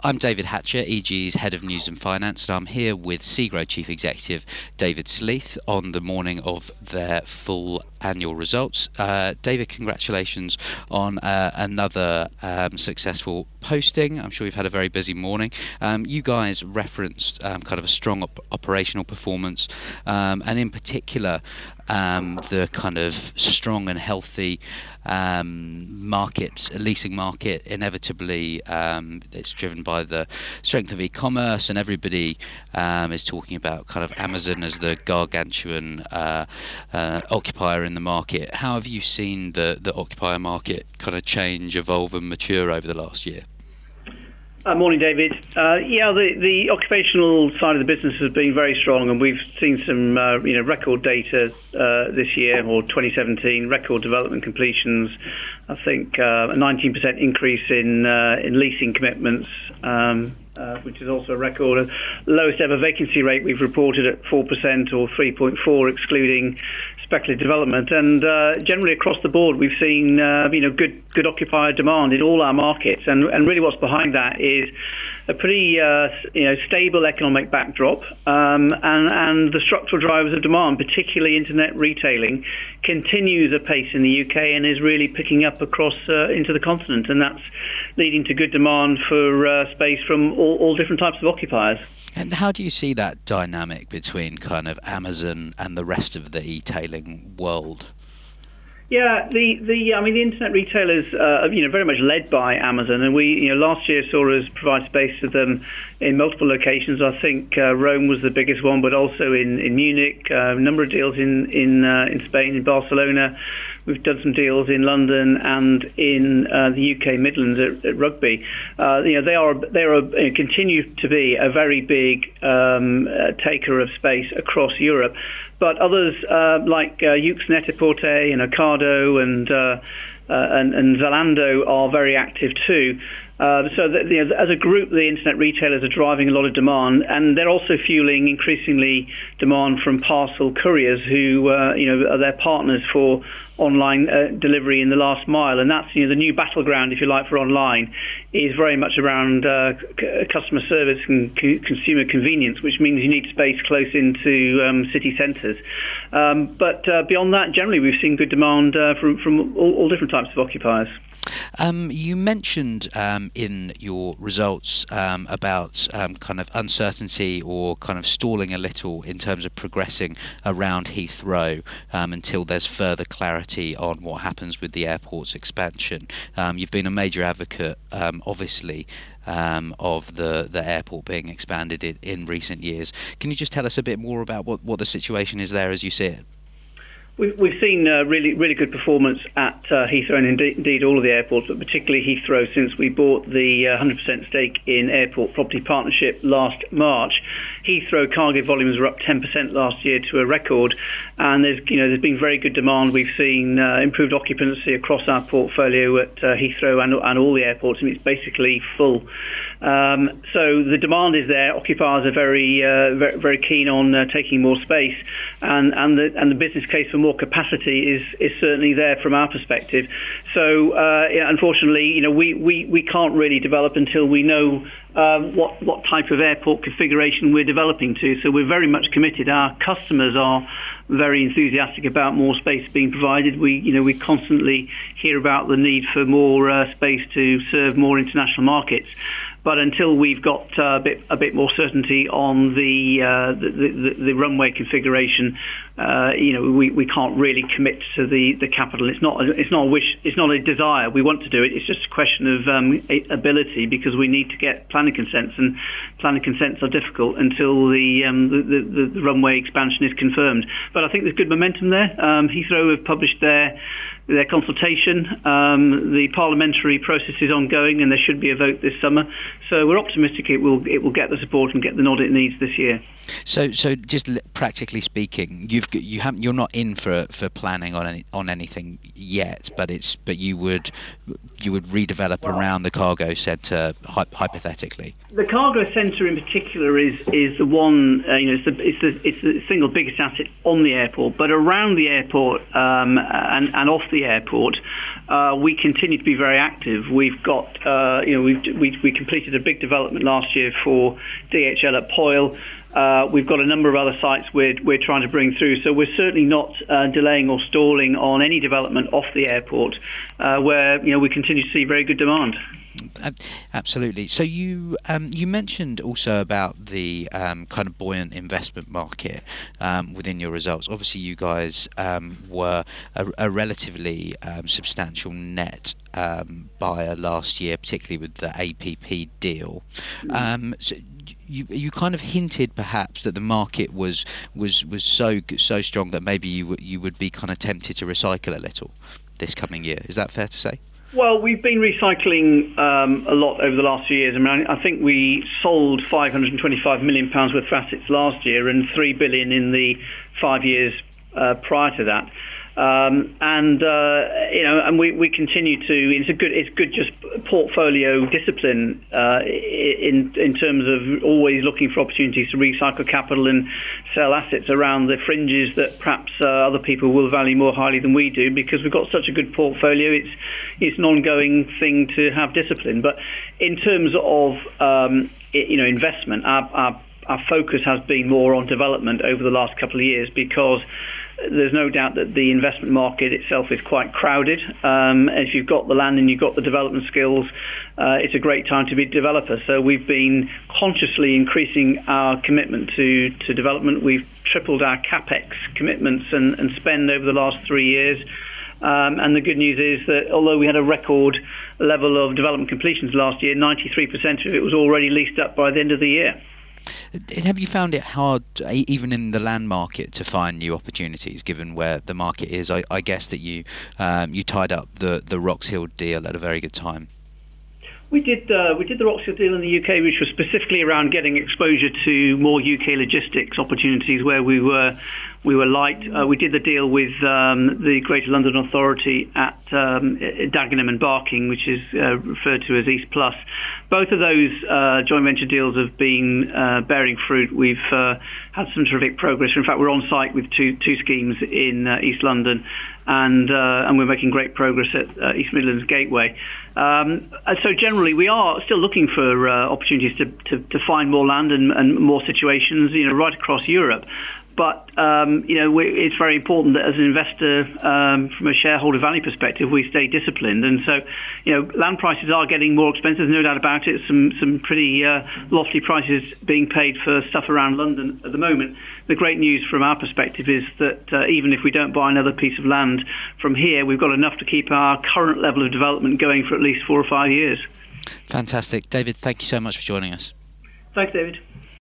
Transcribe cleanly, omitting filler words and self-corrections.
I'm David Hatcher, EG's Head of News and Finance, and I'm here with SEGRO Chief Executive David Sleath on the morning of their full annual results. David, congratulations on another successful posting. I'm sure you've had a very busy morning. You guys referenced kind of a strong operational performance, and in particular the kind of strong and healthy leasing market. Inevitably, it's driven by the strength of e-commerce, and everybody is talking about kind of Amazon as the gargantuan occupier in the market. How have you seen the occupier market kind of change, evolve and mature over the last year? Morning, David. The occupational side of the business has been very strong, and we've seen some record data this year, or 2017, record development completions. I think a 19% increase in leasing commitments, which is also a record. Lowest ever vacancy rate we've reported at 4%, or 3.4 excluding speculative development, and generally across the board we've seen good occupier demand in all our markets, and really what's behind that is a pretty stable economic backdrop, and the structural drivers of demand, particularly internet retailing, continues apace in the UK and is really picking up across into the continent, and that's leading to good demand for space from all different types of occupiers. And how do you see that dynamic between kind of Amazon and the rest of the e-tailing world? Yeah, the internet retailers very much led by Amazon, and we last year saw us provide space to them in multiple locations. I think Rome was the biggest one, but also in Munich, a number of deals in Spain, in Barcelona. We've done some deals in London and in the UK Midlands at Rugby. They continue to be a very big taker of space across Europe. But others like Yoox Net-a-Porter and Ocado and Zalando are very active too. As a group, the internet retailers are driving a lot of demand, and they're also fueling increasingly demand from parcel couriers who are their partners for online delivery in the last mile, and that's the new battleground, if you like, for online is very much around customer service and consumer convenience, which means you need space close into city centres. But beyond that, generally we've seen good demand from all different types of occupiers. You mentioned in your results about kind of uncertainty or kind of stalling a little in terms of progressing around Heathrow until there's further clarity on what happens with the airport's expansion. You've been a major advocate, obviously, of the airport being expanded in recent years. Can you just tell us a bit more about what the situation is there as you see it? We've seen really good performance at Heathrow, and indeed all of the airports, but particularly Heathrow since we bought the 100% stake in Airport Property Partnership last March. Heathrow cargo volumes were up 10% last year to a record, and there's been very good demand. We've seen improved occupancy across our portfolio at Heathrow and all the airports, and it's basically full. So the demand is there. Occupiers are very keen on taking more space, and the business case for more capacity is certainly there from our perspective. So unfortunately, we can't really develop until we know what type of airport configuration we're developing to. So we're very much committed. Our customers are very enthusiastic about more space being provided. We constantly hear about the need for more space to serve more international markets. But until we've got a bit more certainty on the runway configuration, we can't really commit to the capital. It's not a wish. It's not a desire. We want to do it. It's just a question of ability, because we need to get planning consents, and planning consents are difficult until the runway expansion is confirmed. But I think there's good momentum there. Heathrow have published their consultation. The parliamentary process is ongoing, and there should be a vote this summer. So we're optimistic it will get the support and get the nod it needs this year. So just practically speaking, you're not in for planning on anything yet, but you would redevelop around the cargo centre hypothetically. The cargo centre in particular is the one. It's the single biggest asset on the airport, but around the airport and off the airport. we continue to be very active. We've got, we completed a big development last year for DHL at Poyle. We've got a number of other sites we're trying to bring through, so we're certainly not delaying or stalling on any development off the airport, where we continue to see very good demand. Absolutely. So you mentioned also about the kind of buoyant investment market within your results. Obviously, you guys were a relatively substantial net buyer last year, particularly with the APP deal. So you kind of hinted perhaps that the market was so strong that maybe you would be kind of tempted to recycle a little this coming year. Is that fair to say? Well, we've been recycling a lot over the last few years. I mean, I think we sold £525 million worth of assets last year and £3 billion in the 5 years prior to that. And we continue to. It's good just portfolio discipline in terms of always looking for opportunities to recycle capital and sell assets around the fringes that perhaps other people will value more highly than we do, because we've got such a good portfolio. It's an ongoing thing to have discipline. But in terms of investment, our focus has been more on development over the last couple of years, because there's no doubt that the investment market itself is quite crowded. If you've got the land and you've got the development skills, it's a great time to be a developer. So we've been consciously increasing our commitment to development. We've tripled our CapEx commitments and spend over the last 3 years. And the good news is that although we had a record level of development completions last year, 93% of it was already leased up by the end of the year. Have you found it hard, even in the land market, to find new opportunities, given where the market is? I guess that you tied up the Roxhill deal at a very good time. We did the Roxhill deal in the UK, which was specifically around getting exposure to more UK logistics opportunities where we were light. We did the deal with the Greater London Authority at Dagenham and Barking, which is referred to as East Plus. Both of those joint venture deals have been bearing fruit. We've had some terrific progress. In fact, we're on site with two schemes in East London, and we're making great progress at East Midlands Gateway. So generally, we are still looking for opportunities to find more land and more situations, right across Europe. But it's very important that as an investor, from a shareholder value perspective, we stay disciplined. And so, land prices are getting more expensive, no doubt about it. Some pretty lofty prices being paid for stuff around London at the moment. The great news from our perspective is that even if we don't buy another piece of land from here, we've got enough to keep our current level of development going for at least 4 or 5 years. Fantastic. David, thank you so much for joining us. Thanks, David.